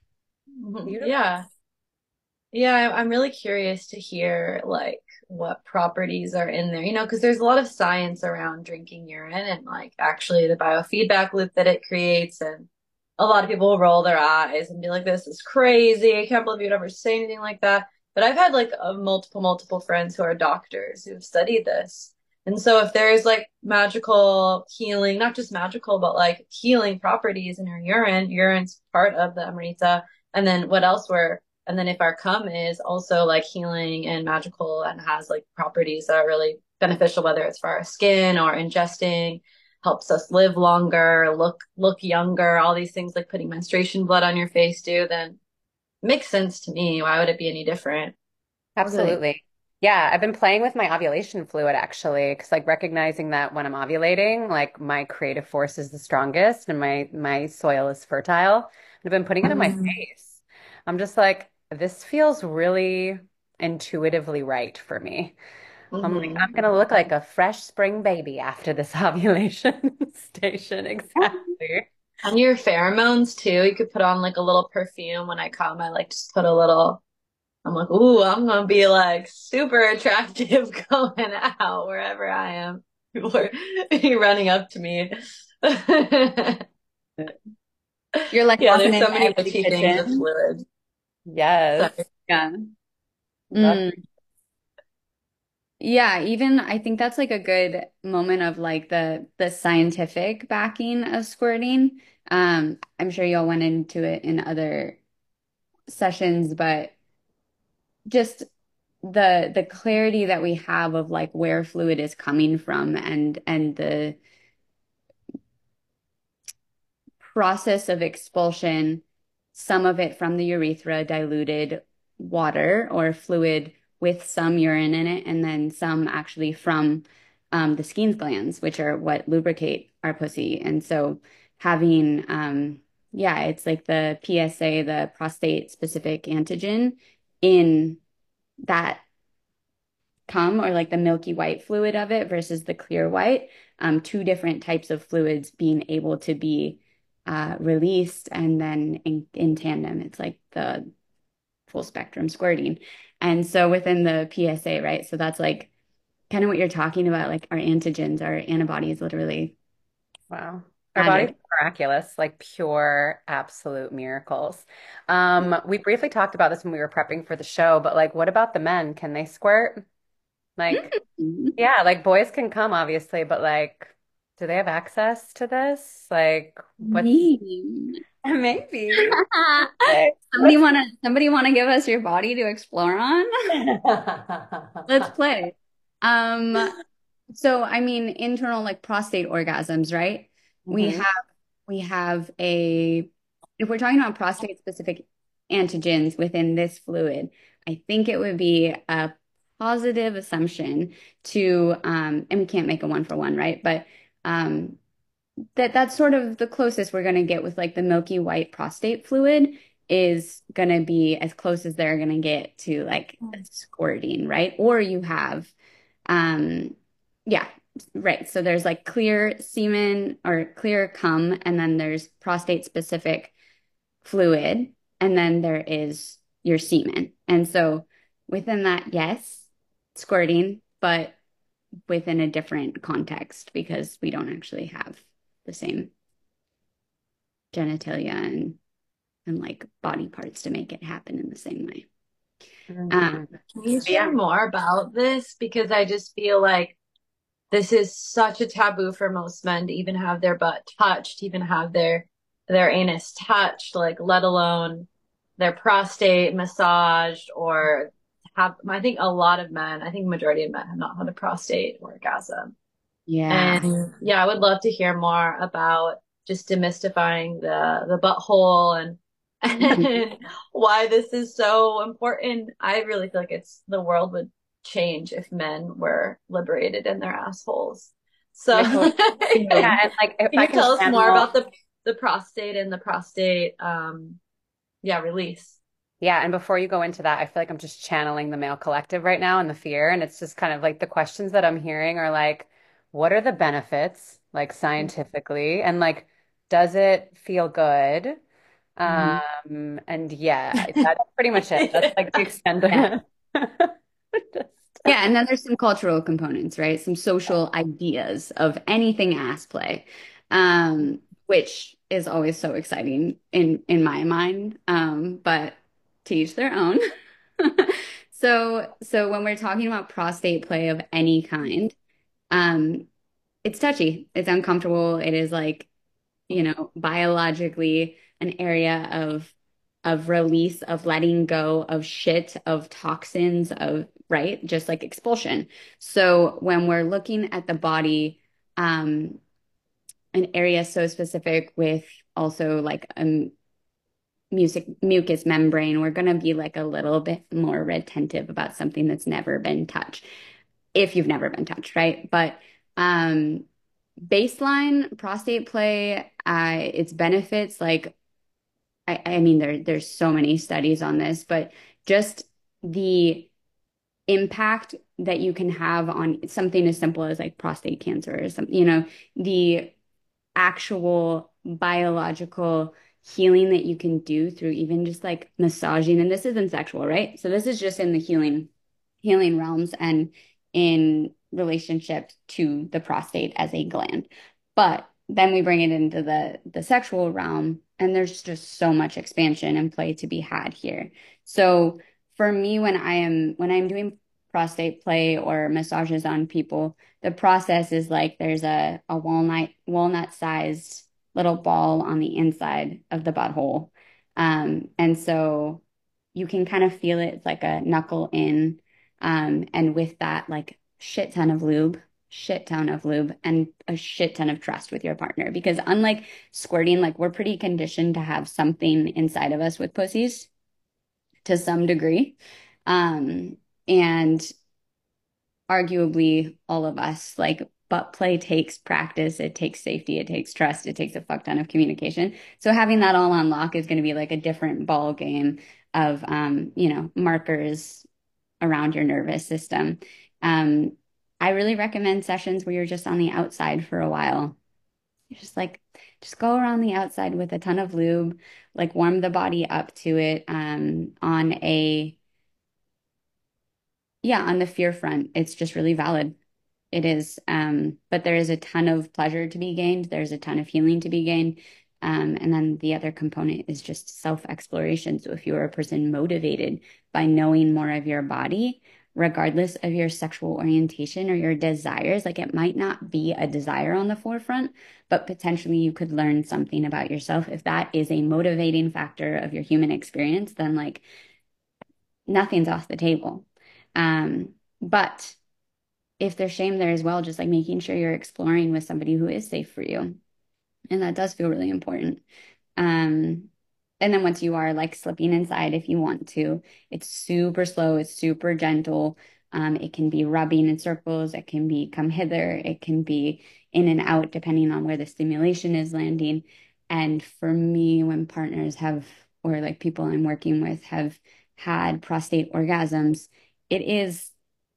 Mhm. Beautiful. Yeah. Yeah, I- I'm really curious to hear like what properties are in there, you know, because there's a lot of science around drinking urine and like actually the biofeedback loop that it creates. And a lot of people will roll their eyes and be like, this is crazy. I can't believe you'd ever say anything like that. But I've had like a multiple, multiple friends who are doctors who've studied this. And so if there's like magical healing, not just magical, but like healing properties in your urine, urine's part of the Amrita. And then what else were and then if our cum is also like healing and magical and has like properties that are really beneficial, whether it's for our skin or ingesting, helps us live longer, look look younger, all these things like putting menstruation blood on your face do, then it makes sense to me. Why would it be any different? Totally. Absolutely. Yeah, I've been playing with my ovulation fluid actually, because like recognizing that when I'm ovulating, like my creative force is the strongest and my my soil is fertile. And I've been putting it on my Mm-hmm. face. I'm just like, this feels really intuitively right for me. I'm like, I'm Mm-hmm. gonna look like a fresh spring baby after this ovulation station. Exactly. And your pheromones too. You could put on like a little perfume when I come. I like just put a little I'm like, ooh, I'm gonna be like super attractive going out wherever I am. People are running up to me. You're like Yeah, walking there's so into many every witchy things with kitchen. fluid. Yes. Sorry. Yeah. Love. Mm. Yeah, even I think that's like a good moment of like the the scientific backing of squirting. Um, I'm sure y'all went into it in other sessions, but just the the clarity that we have of like where fluid is coming from and and the process of expulsion, some of it from the urethra, diluted water or fluid with some urine in it, and then some actually from um, the Skene's glands, which are what lubricate our pussy. And so having, um, yeah, it's like the P S A, the prostate specific antigen in that cum or like the milky white fluid of it versus the clear white, um, two different types of fluids being able to be uh, released and then in, in tandem. It's like the full spectrum squirting. And so within the P S A, right? So that's like kind of what you're talking about, like our antigens, our antibodies literally Wow. Our bodies added. are miraculous, like pure, absolute miracles. Um, we briefly talked about this when we were prepping for the show, but like, what about the men? Can they squirt? Like, Mhm. yeah, like boys can come, obviously, but like, Do they have access to this? Like, what's Me. maybe? Like, Somebody what's wanna somebody wanna give us your body to explore on? Let's play. Um, so I mean internal like prostate orgasms, right? We hmm have we have a if we're talking about prostate specific antigens within this fluid, I think it would be a positive assumption to um and we can't make a one for one, right? But um that that's sort of the closest we're going to get with like the milky white prostate fluid is going to be as close as they're going to get to like squirting, right? Or you have, um, yeah, right. So there's like clear semen or clear cum, and then there's prostate specific fluid, and then there is your semen. And so within that, yes, squirting, but within a different context because we don't actually have the same genitalia and and like body parts to make it happen in the same way. Um, hmm Can you yeah, share more about this? Because I just feel like this is such a taboo for most men to even have their butt touched, even have their their anus touched, like let alone their prostate massaged or have I think a lot of men, I think majority of men have not had a prostate orgasm. yeah, And yeah, I would love to hear more about just demystifying the the butthole and mhm. and why this is so important. I really feel like it's the world would change if men were liberated in their assholes. So, I totally, yeah, Same. and like if can I you can tell us more channel, about the the prostate and the prostate um yeah, release? yeah, and before you go into that, I feel like I'm just channeling the male collective right now and the fear, and it's just kind of like the questions that I'm hearing are like, what are the benefits, like scientifically, and like, does it feel good? Mhm. Um, and yeah, that's pretty much it. That's like the extent of Yeah. it. Just- Yeah, and then there's some cultural components, right? Some social ideas of anything ass play, um, which is always so exciting in in my mind. Um, but to each their own. So, so when we're talking about prostate play of any kind, um, it's touchy. It's uncomfortable. It is like, you know, biologically an area of of release, of letting go of shit, of toxins, of right, just like expulsion. So when we're looking at the body, um, an area so specific with also like a music mucous membrane, we're gonna be like a little bit more retentive about something that's never been touched, if you've never been touched, right? But um baseline prostate play, uh, its benefits, like I, I mean, there there's so many studies on this, but just the impact that you can have on something as simple as like prostate cancer or something, you know, the actual biological healing that you can do through even just like massaging. And this isn't sexual, right? So this is just in the healing healing realms and in relationship to the prostate as a gland. But then we bring it into the the sexual realm, and there's just so much expansion and play to be had here. So for me, when I am when I'm doing prostate play or massages on people, the process is like there's a, a walnut walnut sized little ball on the inside of the butthole. Um, and so you can kind of feel it. It's like a knuckle in. Um, and with that, like shit ton of lube, shit ton of lube, and a shit ton of trust with your partner. Because unlike squirting, like we're pretty conditioned to have something inside of us with pussies to some degree. Um, and arguably all of us, like butt play takes practice, it takes safety, it takes trust, it takes a fuck ton of communication. So having that all on lock is going to be like a different ball game of um, you know, markers around your nervous system. Um, I really recommend sessions where you're just on the outside for a while. You're just like, just go around the outside with a ton of lube, like warm the body up to it um, on a, yeah, on the fear front. It's just really valid. It is. Um, but there is a ton of pleasure to be gained. There's a ton of healing to be gained. Um, and then the other component is just self-exploration. So if you're a person motivated by knowing more of your body, regardless of your sexual orientation or your desires. Like it might not be a desire on the forefront, but potentially you could learn something about yourself. If that is a motivating factor of your human experience, then like nothing's off the table. Um, but if there's shame there as well, just like making sure you're exploring with somebody who is safe for you. And that does feel really important. Um, and then once you are like slipping inside, if you want to, it's super slow, it's super gentle. Um, it can be rubbing in circles, it can be come hither, it can be in and out depending on where the stimulation is landing. And for me, when partners have, or like people I'm working with have had prostate orgasms, it is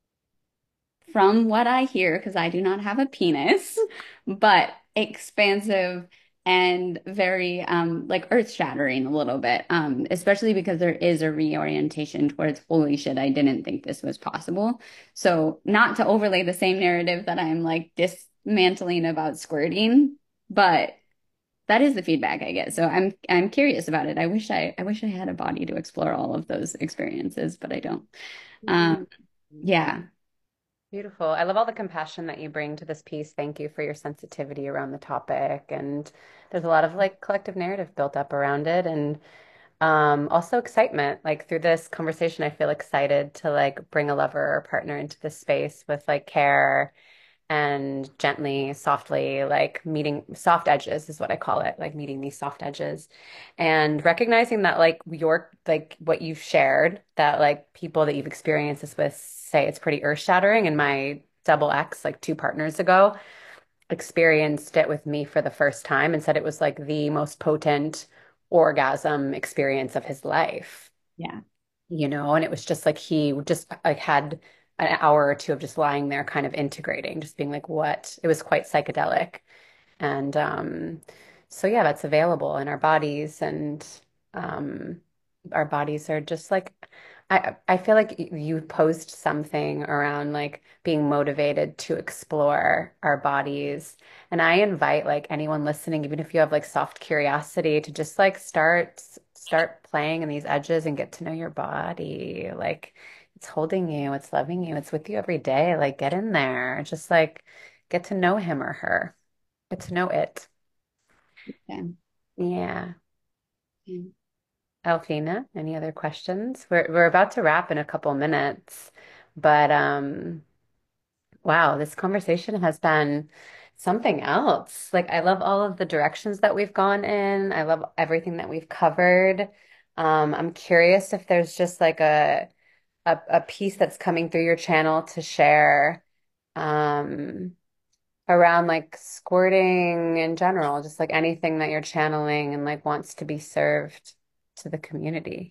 from what I hear, because I do not have a penis, but expansive and very um like earth-shattering a little bit. Um, especially because there is a reorientation towards holy shit, I didn't think this was possible. So not to overlay the same narrative that I'm like dismantling about squirting, but that is the feedback I get. So I'm I'm curious about it. I wish I I wish I had a body to explore all of those experiences, but I don't. Um, yeah. Beautiful. I love all the compassion that you bring to this piece. Thank you for your sensitivity around the topic. And there's a lot of like collective narrative built up around it. And um, also excitement. Like through this conversation, I feel excited to like bring a lover or partner into this space with like care and gently, softly, like meeting soft edges is what I call it, like meeting these soft edges and recognizing that like your like what you've shared, that like people that you've experienced this with say it's pretty earth-shattering. And my double X, like two partners ago, experienced it with me for the first time and said it was like the most potent orgasm experience of his life, Yeah. you know, and it was just like he just like had an hour or two of just lying there kind of integrating, just being like, what? It was quite psychedelic. And um, so yeah, that's available in our bodies and um, our bodies are just like I I feel like y- you posed something around like being motivated to explore our bodies. And I invite like anyone listening, even if you have like soft curiosity, to just like start start playing in these edges and get to know your body. Like it's holding you, it's loving you, it's with you every day. Like get in there. Just like get to know him or her. Get to know it. Yeah. Yeah. Yeah. Alfina, any other questions? We're we're about to wrap in a couple minutes, but um, wow, this conversation has been something else. Like I love all of the directions that we've gone in. I love everything that we've covered. Um, I'm curious if there's just like a a, a piece that's coming through your channel to share. Um, around like squirting in general, just like anything that you're channeling and like wants to be served to the community.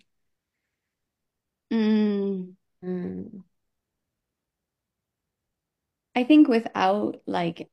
Mm, Mm. I think without like,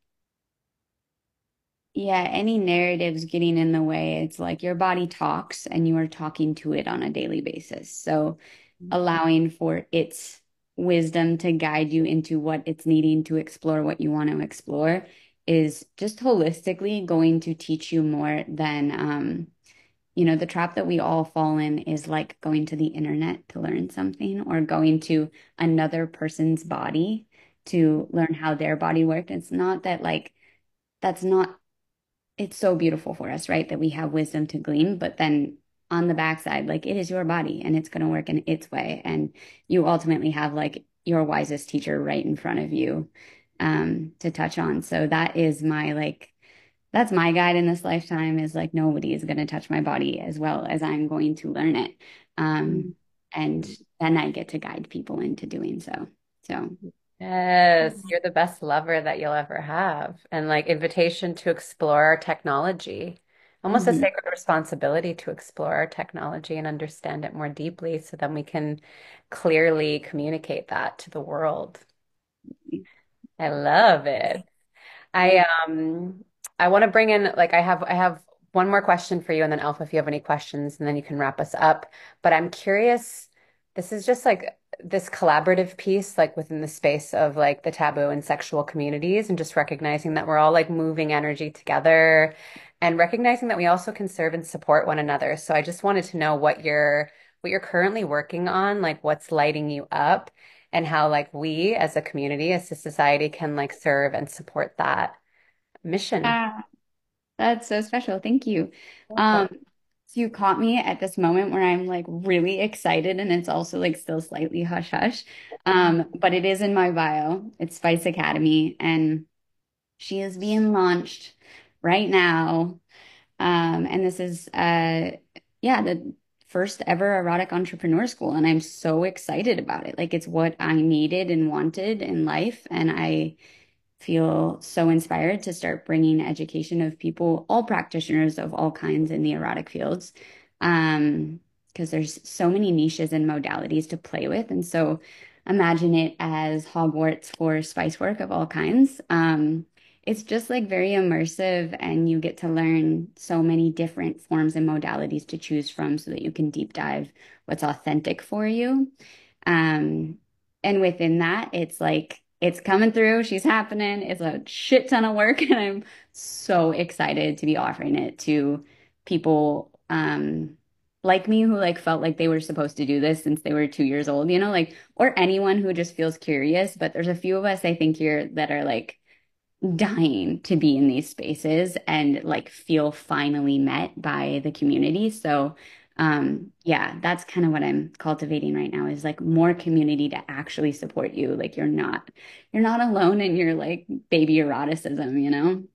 yeah, any narratives getting in the way, it's like your body talks and you are talking to it on a daily basis. So allowing for its wisdom to guide you into what it's needing to explore what you want to explore is just holistically going to teach you more than um you know, the trap that we all fall in is like going to the internet to learn something or going to another person's body to learn how their body worked. It's not that like that's not, it's so beautiful for us, right? That we have wisdom to glean, but then on the backside, like it is your body and it's going to work in its way. And you ultimately have like your wisest teacher right in front of you um to touch on. So that is my like that's my guide in this lifetime is like nobody is going to touch my body as well as I'm going to learn it. Um, and then I get to guide people into doing so. So, Yes, you're the best lover that you'll ever have. And like invitation to explore technology, almost a mhm. sacred responsibility to explore our technology and understand it more deeply so then we can clearly communicate that to the world. I love it. Yeah. I um I want to bring in like I have I have one more question for you and then Alpha if you have any questions and then you can wrap us up. But I'm curious, this is just like this collaborative piece like within the space of like the taboo and sexual communities and just recognizing that we're all like moving energy together and recognizing that we also can serve and support one another. So I just wanted to know what you're what you're currently working on, like what's lighting you up and how like we as a community, as a society can like serve and support that mission. Ah, that's so special. Thank you. Um, Welcome. so you caught me at this moment where I'm like really excited and it's also like still slightly hush hush. Um, but it is in my bio. It's Spice Academy and she is being launched right now. Um, and this is uh yeah, the first ever erotic entrepreneur school and I'm so excited about it. Like it's what I needed and wanted in life and I feel so inspired to start bringing education of people, all practitioners of all kinds in the erotic fields. Um, because there's so many niches and modalities to play with. And so imagine it as Hogwarts for spice work of all kinds. Um, it's just like very immersive, and you get to learn so many different forms and modalities to choose from so that you can deep dive what's authentic for you. Um, and within that, it's like it's coming through. She's happening. It's a shit ton of work, and I'm so excited to be offering it to people um like me who like felt like they were supposed to do this since they were two years old, you know, like or anyone who just feels curious. But there's a few of us I think here that are like dying to be in these spaces and like feel finally met by the community. So, um, yeah, that's kind of what I'm cultivating right now is like more community to actually support you. Like you're not, you're not alone in your like baby eroticism, you know?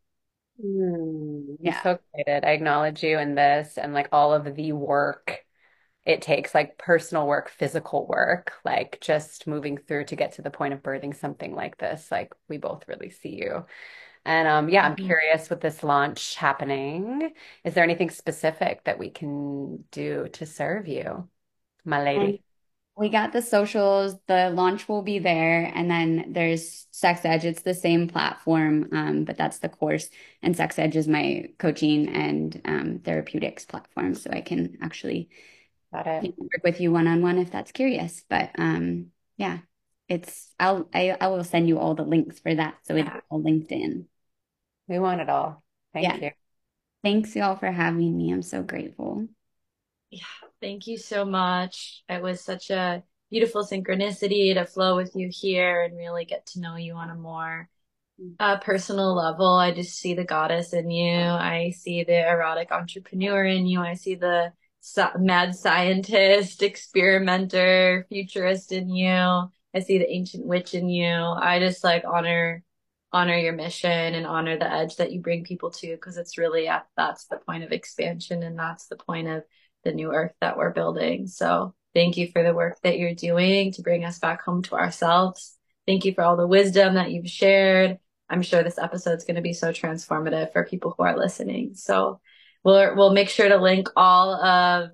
Hmm, I'm Yeah. so excited. I acknowledge you in this and like all of the work it takes, like personal work, physical work, like just moving through to get to the point of birthing something like this. Like we both really see you. And um, yeah, I'm Mhm. curious with this launch happening. Is there anything specific that we can do to serve you, my And lady? we got the socials, the launch will be there, and then there's Sex Edge. It's the same platform, um, but that's the course. And Sex Edge is my coaching and um, therapeutics platform, so I can actually Got it. you know, work with you one on one if that's curious. But um, yeah, it's I'll I, I will send you all the links for that, so it's Yeah. all linked in. We want it all. Thank Yeah, you. thanks y'all for having me. I'm so grateful. Yeah. Thank you so much. It was such a beautiful synchronicity to flow with you here and really get to know you on a more uh, personal level. I just see the goddess in you. I see the erotic entrepreneur in you. I see the sci- mad scientist, experimenter, futurist in you. I see the ancient witch in you. I just like honor honor your mission and honor the edge that you bring people to because it's really at that's the point of expansion and that's the point of the new earth that we're building. So thank you for the work that you're doing to bring us back home to ourselves. Thank you for all the wisdom that you've shared. I'm sure this episode is going to be so transformative for people who are listening. So we'll we'll make sure to link all of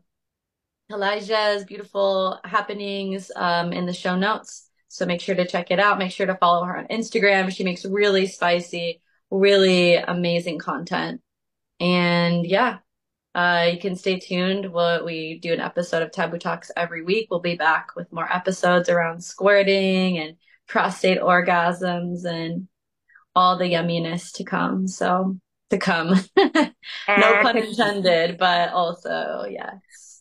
Elijah's beautiful happenings um, in the show notes. So make sure to check it out. Make sure to follow her on Instagram. She makes really spicy, really amazing content. And yeah, uh, you can stay tuned. We'll, we do an episode of Taboo Talks every week. We'll be back with more episodes around squirting and prostate orgasms and all the yumminess to come. So to come. No Ah, pun intended, but also yes.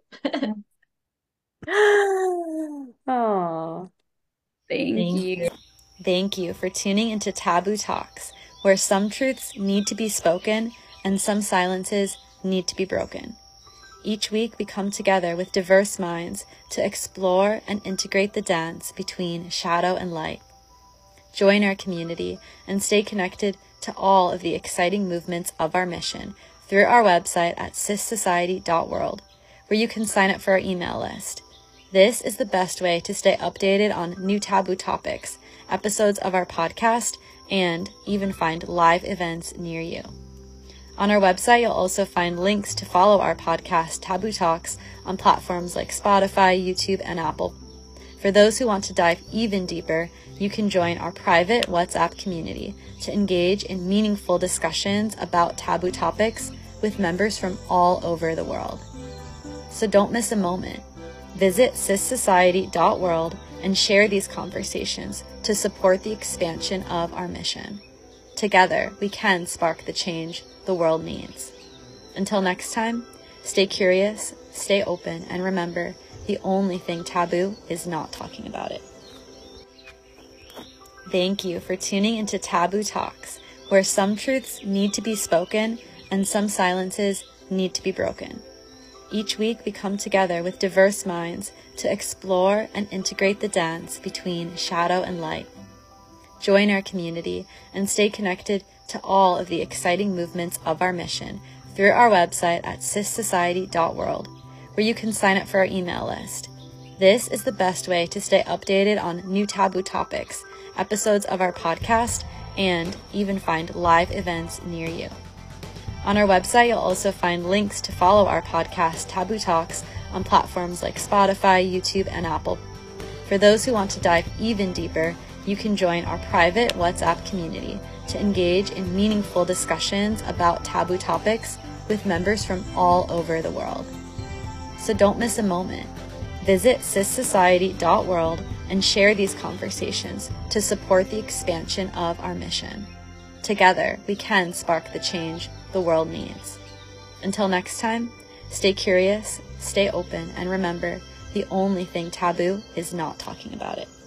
oh, Thank Thank you. you. Thank you for tuning into Taboo Talks, where some truths need to be spoken and some silences need to be broken. Each week we come together with diverse minds to explore and integrate the dance between shadow and light. Join our community and stay connected to all of the exciting movements of our mission through our website at cis society dot world, where you can sign up for our email list. This is the best way to stay updated on new taboo topics, episodes of our podcast, and even find live events near you. On our website, you'll also find links to follow our podcast, Taboo Talks, on platforms like Spotify, YouTube, and Apple. For those who want to dive even deeper, you can join our private WhatsApp community to engage in meaningful discussions about taboo topics with members from all over the world. So don't miss a moment. Visit cis society dot world and share these conversations to support the expansion of our mission. Together, we can spark the change the world needs. Until next time, stay curious, stay open, and remember, the only thing taboo is not talking about it. thank you for tuning into Taboo Talks, where some truths need to be spoken and some silences need to be broken. Each week we come together with diverse minds to explore and integrate the dance between shadow and light. Join our community and stay connected to all of the exciting movements of our mission through our website at cis society dot world, where you can sign up for our email list. This is the best way to stay updated on new taboo topics, episodes of our podcast, and even find live events near you. On our website, you'll also find links to follow our podcast, Taboo Talks, on platforms like Spotify, YouTube, and Apple. For those who want to dive even deeper, you can join our private WhatsApp community to engage in meaningful discussions about taboo topics with members from all over the world. So don't miss a moment. Visit cis society dot world and share these conversations to support the expansion of our mission. Together, we can spark the change the world needs. Until next time, stay curious, stay open, and remember, the only thing taboo is not talking about it.